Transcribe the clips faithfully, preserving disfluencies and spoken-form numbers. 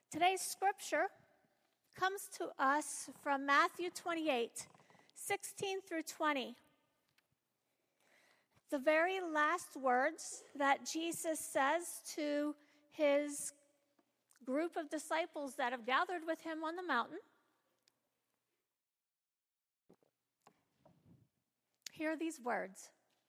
Today's scripture comes to us from Matthew twenty-eight, sixteen through twenty. The very last words that Jesus says to his group of disciples that have gathered with him on the mountain. Hear these words.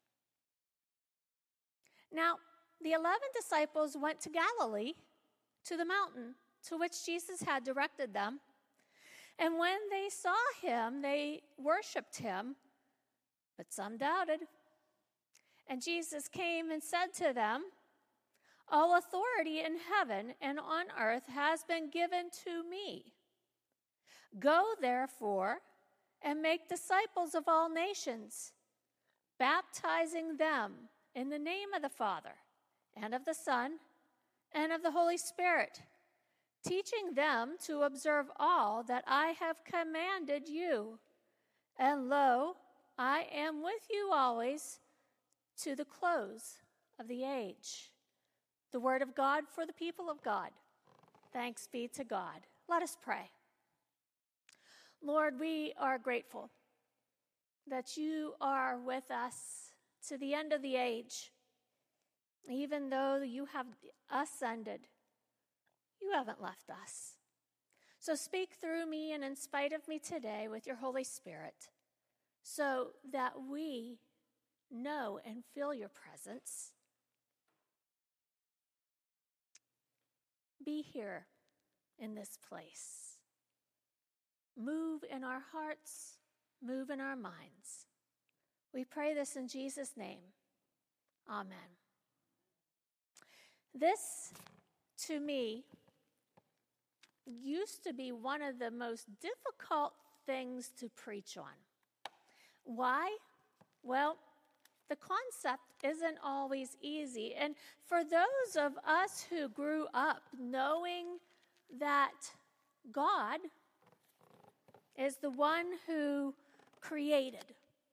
Now, the eleven disciples went to Galilee, to the mountain to which Jesus had directed them. And when they saw him, they worshiped him, but some doubted. And Jesus came and said to them, "All authority in heaven and on earth has been given to me. Go, therefore, and make disciples of all nations, baptizing them in the name of the Father, and of the Son, and of the Holy Spirit, teaching them to observe all that I have commanded you. And lo, I am with you always to the close of the age." The word of God for the people of God. Thanks be to God. Let us pray. Lord, we are grateful that you are with us to the end of the age. Even though you have ascended, you haven't left us. So speak through me and in spite of me today with your Holy Spirit, so that we know and feel your presence. Be here in this place. Move in our hearts, move in our minds. We pray this in Jesus' name. Amen. This, to me, used to be one of the most difficult things to preach on. Why? Well, the concept isn't always easy. And for those of us who grew up knowing that God is the one who created,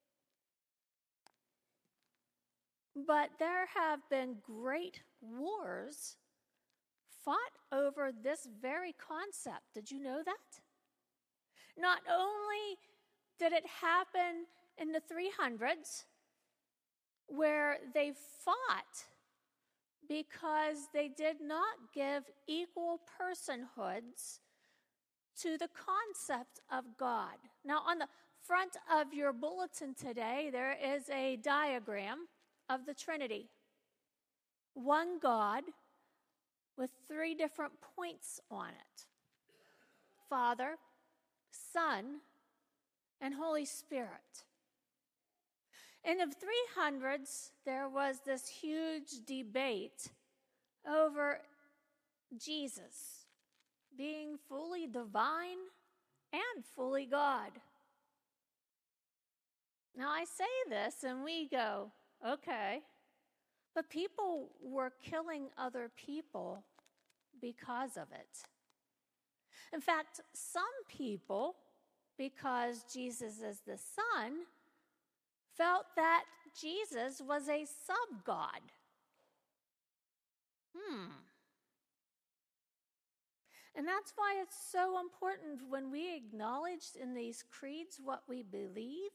but there have been great wars fought over this very concept. Did you know that? Not only did it happen in the three hundreds, where they fought because they did not give equal personhoods to the concept of God. Now, on the front of your bulletin today, there is a diagram of the Trinity. One God with three different points on it: Father, Son, and Holy Spirit. In the three hundreds, there was this huge debate over Jesus being fully divine and fully God. Now, I say this and we go, okay, but people were killing other people because of it. In fact, some people, because Jesus is the Son, felt that Jesus was a sub-God. Hmm. And that's why it's so important when we acknowledge in these creeds what we believe,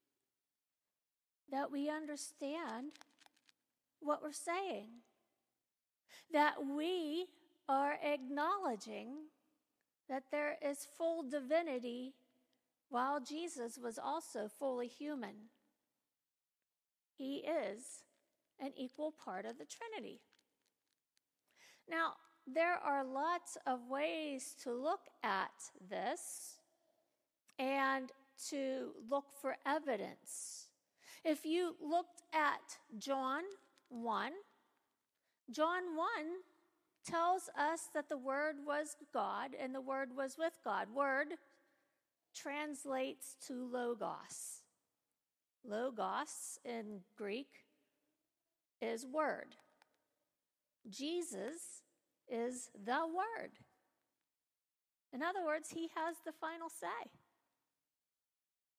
that we understand what we're saying, that we are acknowledging that there is full divinity while Jesus was also fully human. He is an equal part of the Trinity. Now, there are lots of ways to look at this and to look for evidence. If you looked at John one, John one tells us that the Word was God and the Word was with God. Word translates to logos. Logos in Greek is word. Jesus is the Word. In other words, he has the final say.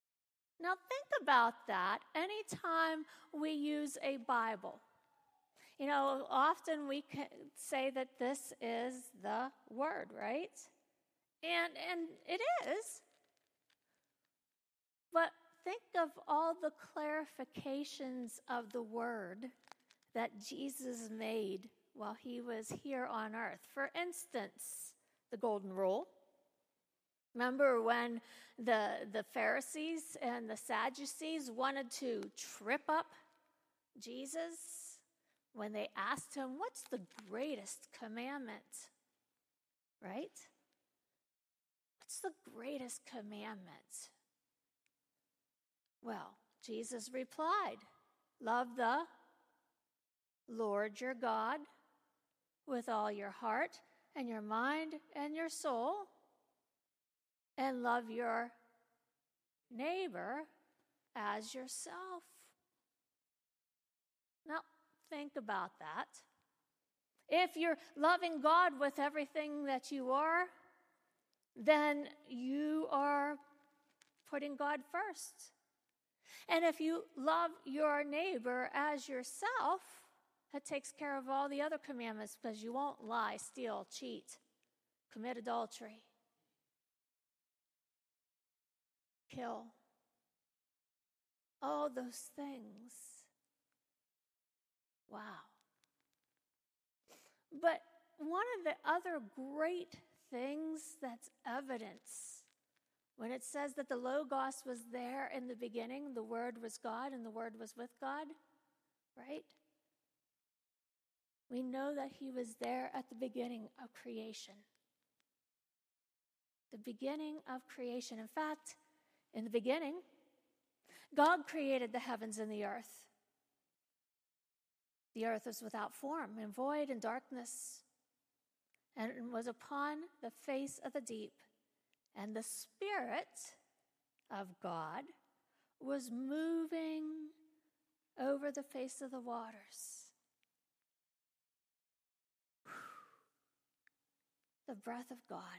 Now think about that anytime we use a Bible. You know, often we can say that this is the Word, right? And and it is. But think of all the clarifications of the Word that Jesus made while he was here on earth. For instance, the Golden Rule. Remember when the, the Pharisees and the Sadducees wanted to trip up Jesus when they asked him, what's the greatest commandment? Right? What's the greatest commandment? Well, Jesus replied, love the Lord your God with all your heart and your mind and your soul, and love your neighbor as yourself. Now, think about that. If you're loving God with everything that you are, then you are putting God first. And if you love your neighbor as yourself, that takes care of all the other commandments, because you won't lie, steal, cheat, commit adultery, kill. All those things. Wow. But one of the other great things that's evidence when it says that the Logos was there in the beginning, the Word was God and the Word was with God, right? We know that he was there at the beginning of creation. The beginning of creation. In fact, in the beginning, God created the heavens and the earth. The earth was without form and void and darkness, and was upon the face of the deep. And the Spirit of God was moving over the face of the waters. The breath of God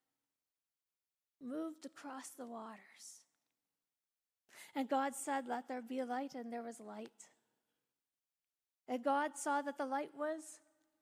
moved across the waters. And God said, let there be light, and there was light. And God saw that the light was,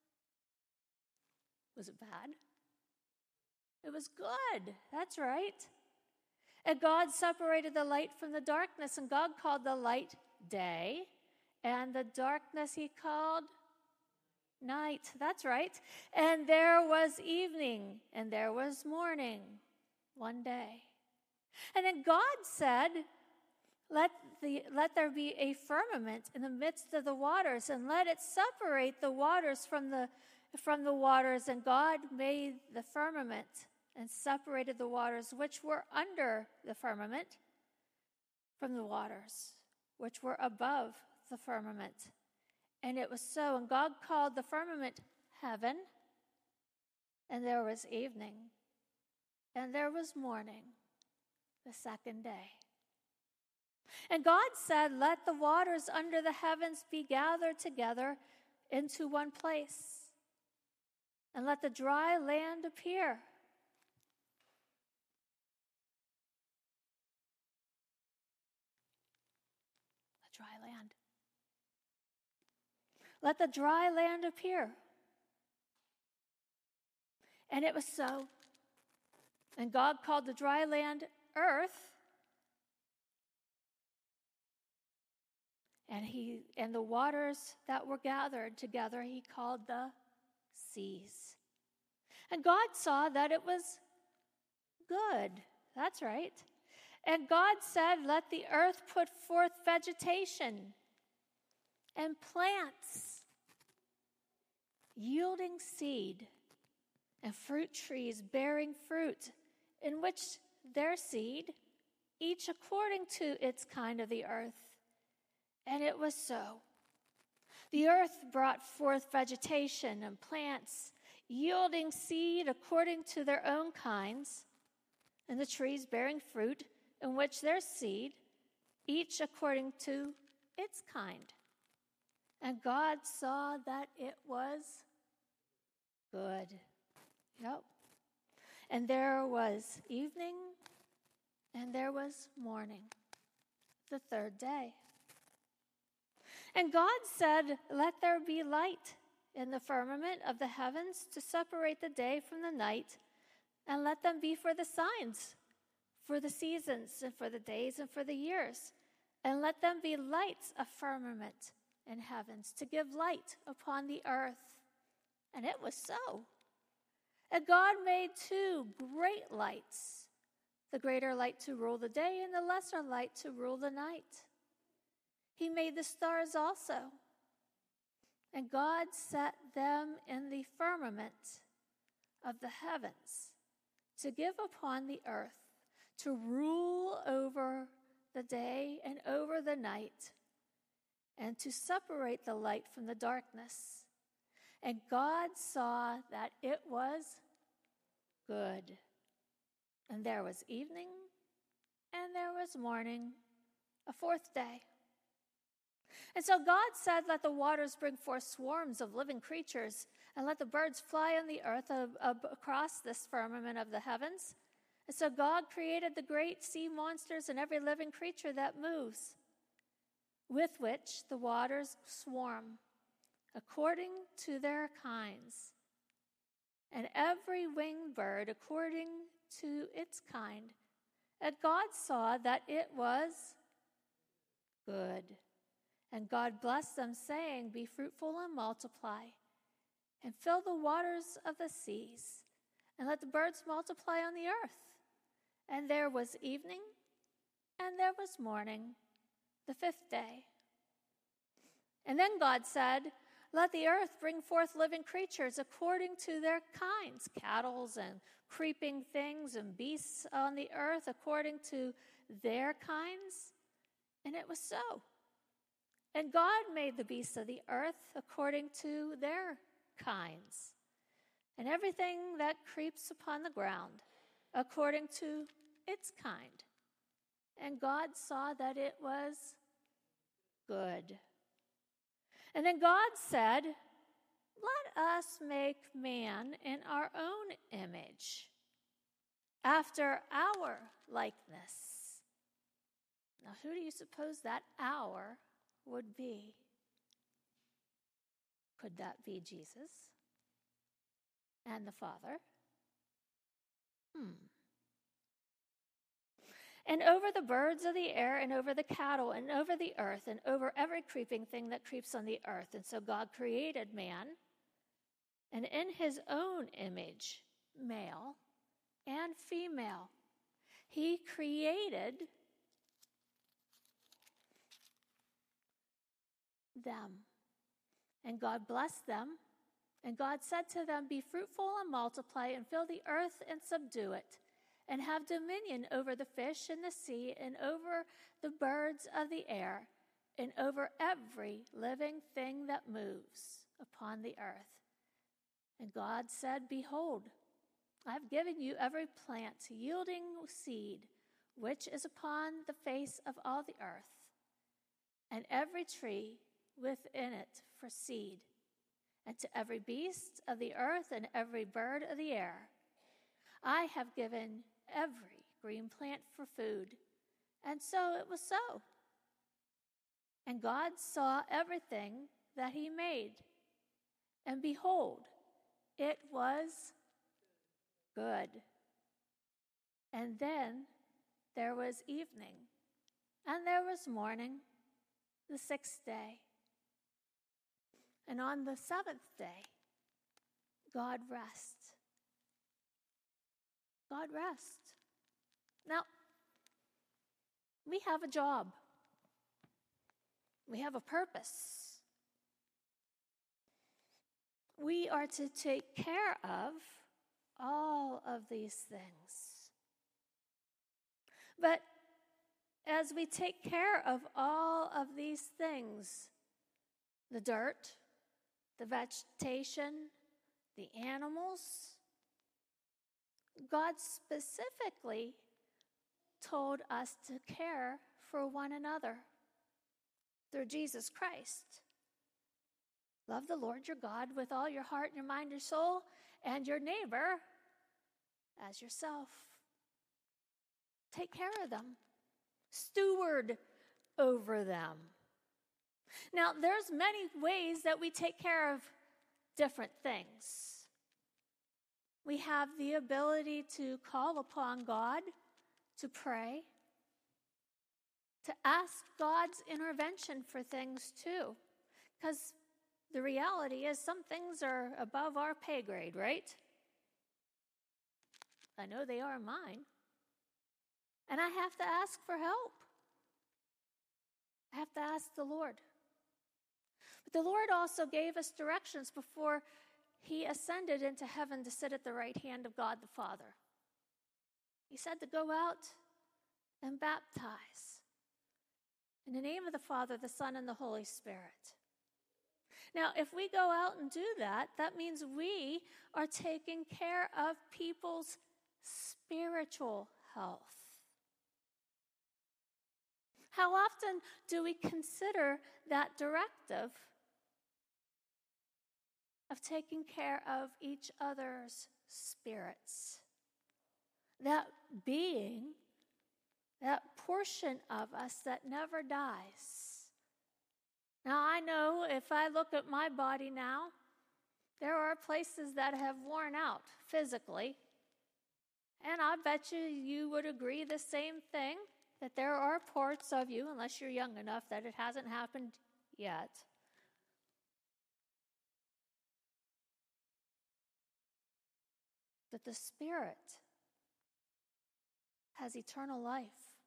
was it bad? It was good. That's right. And God separated the light from the darkness, and God called the light day, and the darkness he called night. That's right. And there was evening, and there was morning, one day. And then God said, let the let there be a firmament in the midst of the waters, and let it separate the waters from the from the waters. And God made the firmament and separated the waters which were under the firmament from the waters which were above the firmament. And it was so. And God called the firmament heaven. And there was evening. And there was morning, the second day. And God said, let the waters under the heavens be gathered together into one place, and let the dry land appear. The dry land. Let the dry land appear. And it was so. And God called the dry land earth. And he and the waters that were gathered together he called the seas. And God saw that it was good. That's right. And God said, let the earth put forth vegetation and plants yielding seed, and fruit trees bearing fruit, in which their seed, each according to its kind of the earth. And it was so. The earth brought forth vegetation and plants, yielding seed according to their own kinds, and the trees bearing fruit, in which their seed, each according to its kind. And God saw that it was good. Yep. And there was evening, and there was morning, the third day. And God said, "Let there be light in the firmament of the heavens to separate the day from the night, and let them be for the signs, for the seasons, and for the days, and for the years. And let them be lights of firmament in heavens to give light upon the earth." And it was so. And God made two great lights, the greater light to rule the day and the lesser light to rule the night. He made the stars also. And God set them in the firmament of the heavens to give upon the earth, to rule over the day and over the night, and to separate the light from the darkness. And God saw that it was good. And there was evening, and there was morning, a fourth day. And so God said, "Let the waters bring forth swarms of living creatures, and let the birds fly on the earth ab- ab- across this firmament of the heavens." And so God created the great sea monsters and every living creature that moves, with which the waters swarm, according to their kinds, and every winged bird according to its kind. And God saw that it was good. And God blessed them, saying, "Be fruitful and multiply, and fill the waters of the seas, and let the birds multiply on the earth." And there was evening, and there was morning, the fifth day. And then God said, "Let the earth bring forth living creatures according to their kinds, cattle and creeping things and beasts on the earth according to their kinds." And it was so. And God made the beasts of the earth according to their kinds, and everything that creeps upon the ground according to its kind. And God saw that it was good. And then God said, "Let us make man in our own image, after our likeness." Now, who do you suppose that "our" would be? Could that be Jesus and the Father? Hmm. "And over the birds of the air, and over the cattle, and over the earth, and over every creeping thing that creeps on the earth." And so God created man, and in his own image, male and female, he created them. And God blessed them, and God said to them, "Be fruitful and multiply, and fill the earth and subdue it, and have dominion over the fish in the sea, and over the birds of the air, and over every living thing that moves upon the earth." And God said, "Behold, I have given you every plant yielding seed, which is upon the face of all the earth, and every tree within it for seed, and to every beast of the earth and every bird of the air. I have given every green plant for food." And so it was so. And God saw everything that he made, and behold, it was good. And then there was evening, and there was morning, the sixth day. And on the seventh day, God rests. God rests. Now, we have a job. We have a purpose. We are to take care of all of these things. But as we take care of all of these things, the dirt, the vegetation, the animals, God specifically told us to care for one another through Jesus Christ. Love the Lord your God with all your heart, your mind, your soul, and your neighbor as yourself. Take care of them. Steward over them. Now, there's many ways that we take care of different things. We have the ability to call upon God, to pray, to ask God's intervention for things too. Because the reality is some things are above our pay grade, right? I know they are mine. And I have to ask for help. I have to ask the Lord. But the Lord also gave us directions before he ascended into heaven to sit at the right hand of God the Father. He said to go out and baptize in the name of the Father, the Son, and the Holy Spirit. Now, if we go out and do that, that means we are taking care of people's spiritual health. How often do we consider that directive of taking care of each other's spirits? That being, that portion of us that never dies. Now, I know if I look at my body now, there are places that have worn out physically. And I bet you you would agree the same thing, that there are parts of you, unless you're young enough that it hasn't happened yet, that the Spirit has eternal life.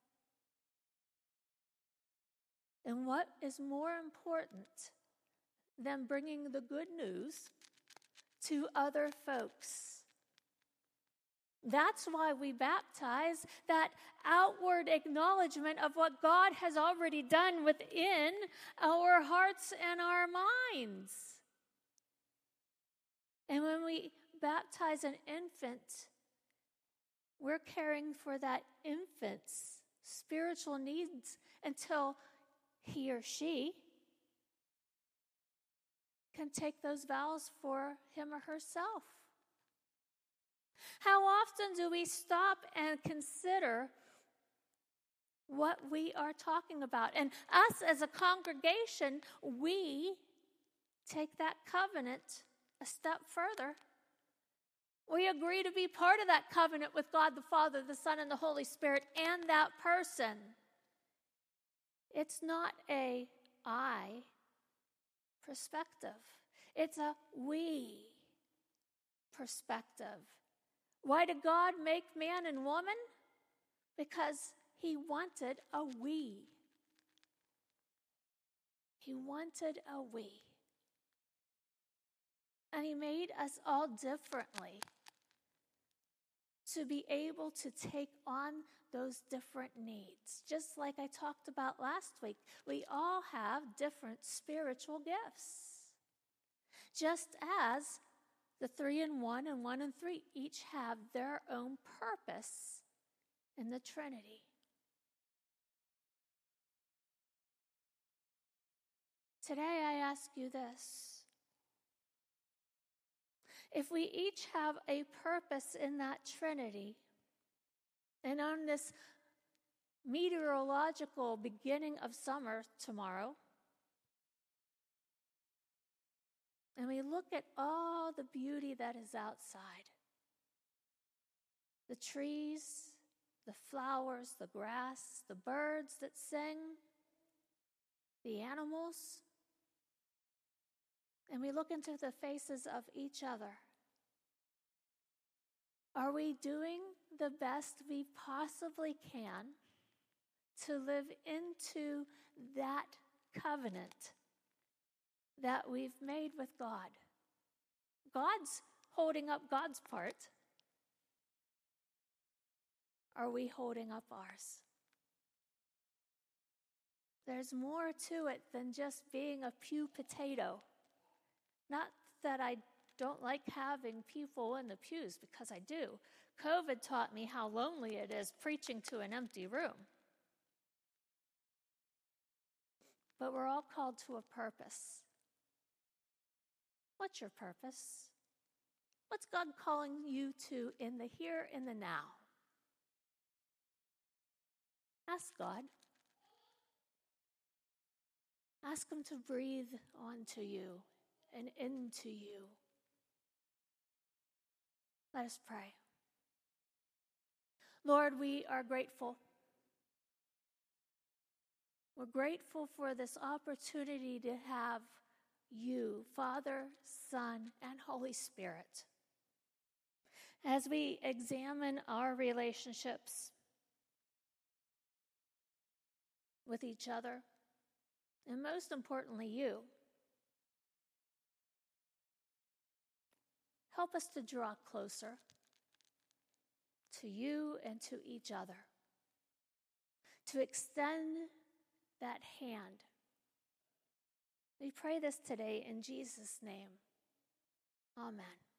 And what is more important than bringing the good news to other folks? That's why we baptize, that outward acknowledgement of what God has already done within our hearts and our minds. And when we baptize an infant, we're caring for that infant's spiritual needs until he or she can take those vows for him or herself. How often do we stop and consider what we are talking about? And us as a congregation, we take that covenant a step further. We agree to be part of that covenant with God the Father, the Son, and the Holy Spirit, and that person. It's not a I perspective. It's a we perspective. Why did God make man and woman? Because he wanted a we. He wanted a we. And he made us all differently to be able to take on those different needs. Just like I talked about last week, we all have different spiritual gifts. Just as the three in one and one in three each have their own purpose in the Trinity. Today I ask you this. If we each have a purpose in that Trinity, and on this meteorological beginning of summer tomorrow, and we look at all the beauty that is outside, the trees, the flowers, the grass, the birds that sing, the animals, and we look into the faces of each other, are we doing the best we possibly can to live into that covenant that we've made with God? God's holding up God's part. Are we holding up ours? There's more to it than just being a pew potato. Not that I don't like having people in the pews, because I do. COVID taught me how lonely it is preaching to an empty room. But we're all called to a purpose. What's your purpose? What's God calling you to in the here and the now? Ask God. Ask him to breathe onto you and into you. Let us pray. Lord, we are grateful. We're grateful for this opportunity to have you, Father, Son, and Holy Spirit. As we examine our relationships with each other, and most importantly, you, help us to draw closer to you and to each other, to extend that hand. We pray this today in Jesus' name. Amen.